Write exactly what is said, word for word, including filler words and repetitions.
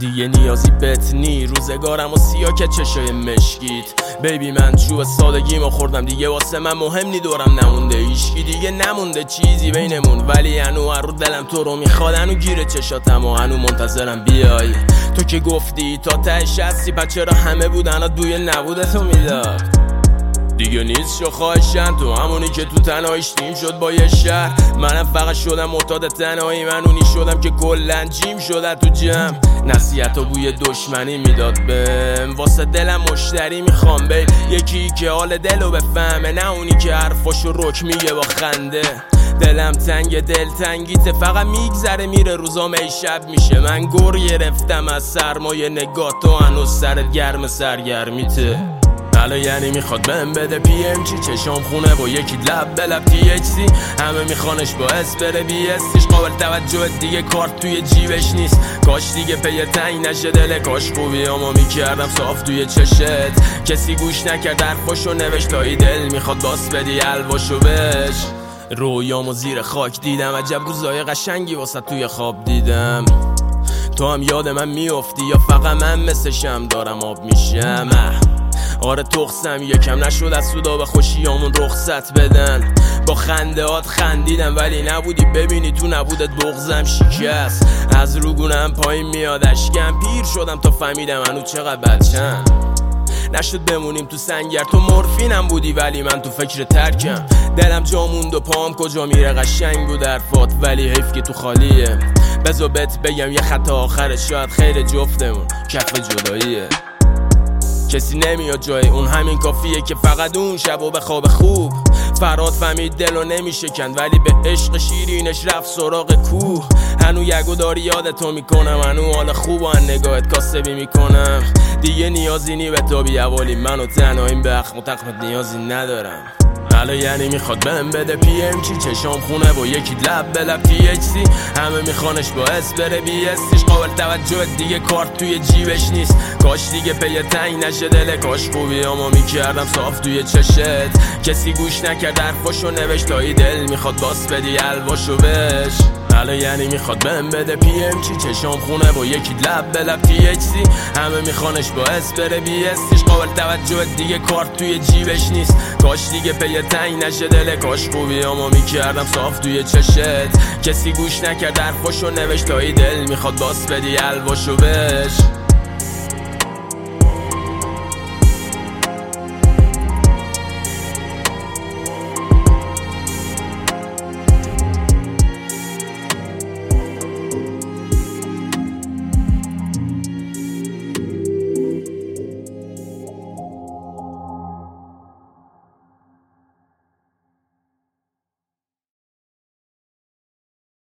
دیگه نیازی بهت نی، روزگارم و سیاه که چشای مشکیت. بیبی من چوب سادگیمو خوردم، دیگه واسه من مهم نی دورم نمونده هیشکی، دیگه نمونده چیزی بینمون، ولی هنو هر رو دلم تو رو میخواد، هنو گیره چشاتم و هنو منتظرم بیای. تو که گفتی تا تهش هستی، پس چرا همه بودن بوی نبودتو میداد؟ دیگه نیست شو خواهشن، تو همونی که تو تنهاییش تیم شد با یه شهر. منم فقط شدم معتاد تنهایی، من اونی شدم که کلن جیم شده تو جمع. نصیحت و بوی دشمنی میداد بهم، واسه دلم مشتری میخوام بی یکی که حال دلو بفهمه، نه اونی که حرفاشو رک میگه با خنده. دلم تنگ دل تنگیته، فقط میگذره میره روزام ای شب میشه. من گر گرفتم از سرمایه نگاه، تو هنوز سرت گرم سرگرمیته. حالا یعنی میخواد بهم بده پی ام چی، چشام خونه با یکی لب به لب تی اچ سی. همه میخوانش باعث بره بی استیش، قابل توجه دیگه کارت توی جیبش نیست. کاش دیگه پی تنگ نشه دل، کاش خوبی اما میکردم صاف توی چشت. کسی گوش نکرد حرفاشو نوشت، تایی دل میخواد باس بدی الواشو بش. رویامو زیر خاک دیدم، عجب روزای قشنگی واسه توی خواب دیدم. تو هم یاد من میافتی یا فقط من مثلشم دارم آب میشم؟ آره تخصم یکم نشد از سودا به خوشیامون رخصت بدن. با خنده هات خندیدم ولی نبودی، ببینی تو نبودت بغزم شکست. از روگونم پایین میاد اشکم، پیر شدم تا فهمیدم هنو چقدر بچم. نشد بمونیم تو سنگر، تو مورفینم بودی ولی من تو فکر ترکم. دلم جا موند و پام کجا میره، قشنگ بود حرفات ولی حیف که تو خالیه. بذار بهت بگم یه خط آخره، شاید خیر جفتمون کف جداییه. کسی نمیاد جای اون، همین کافیه که فقط اون شب و به خواب خوب. فراد فهمید دلو نمیشکند ولی به عشق شیرینش رفت سراغ کوه. هنو یگو داری یادتو میکنم، هنو حال خوب و هن نگاهت کاسبی میکنم. دیگه نیازی نی به تو بیاولی، منو تنهاییم به اخم و تخمت نیازی ندارم. حالا یعنی میخواد بهم بده پی ام چی، چشام خونه با یکی لب به لب تی اچ سی. همه میخوانش باعث بره بی استیش، قابل توجه دیگه کارت توی جیبش نیست. کاش دیگه پی تنگ نشه دل، کاش خوبی اما میکردم صاف توی چشت. کسی گوش نکرد حرفاشو نوشت، تایی دل میخواد باس بدی الواشو بش. حالا یعنی میخواد بهم بده پی ام چی، چشام خونه با یکی لب به لب تی اچ سی. همه میخوانش باعث بره بی استیش، قابل توجه دیگه کارت توی جیبش نیست. کاش دیگه پی تنگ نشه دل، کاش خوبی اما میکردم صاف توی چشت. کسی گوش نکرد حرفاشو نوشت، تایی دل میخواد باس بدی الواشو بش.